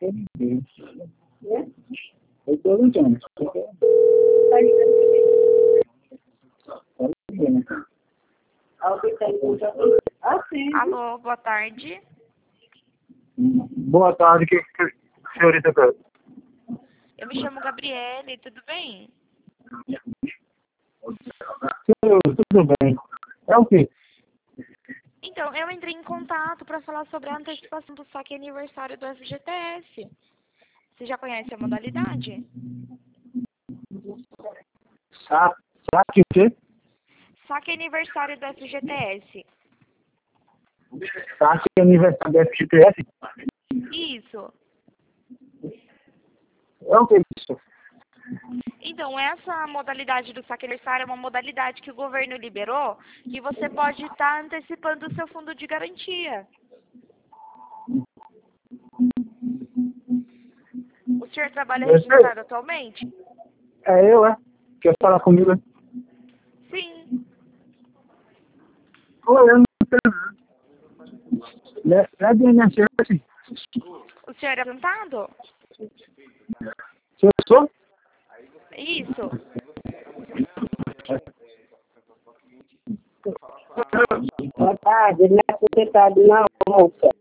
Eu tô ligando. Tá ligando. Sim. Alô, boa tarde. Boa tarde, que senhorita quer? Eu me chamo Gabriele, tudo bem? Tudo bem. É o quê? Então, eu entrei em contato para falar sobre a antecipação do saque aniversário do FGTS. Você já conhece a modalidade? Saque o quê? Saque aniversário do FGTS. Saque aniversário do FGTS? Isso. É o que isso? Então, essa modalidade do saque aniversário é uma modalidade que o governo liberou que você pode estar antecipando o seu fundo de garantia. O senhor trabalha registrado atualmente? É eu, é? Quer falar comigo? Sim. Oi, eu não sei. É do INSS? O senhor é aposentado? Se eu sou? Isso. Boa tarde, ele não é aposentado não, moça.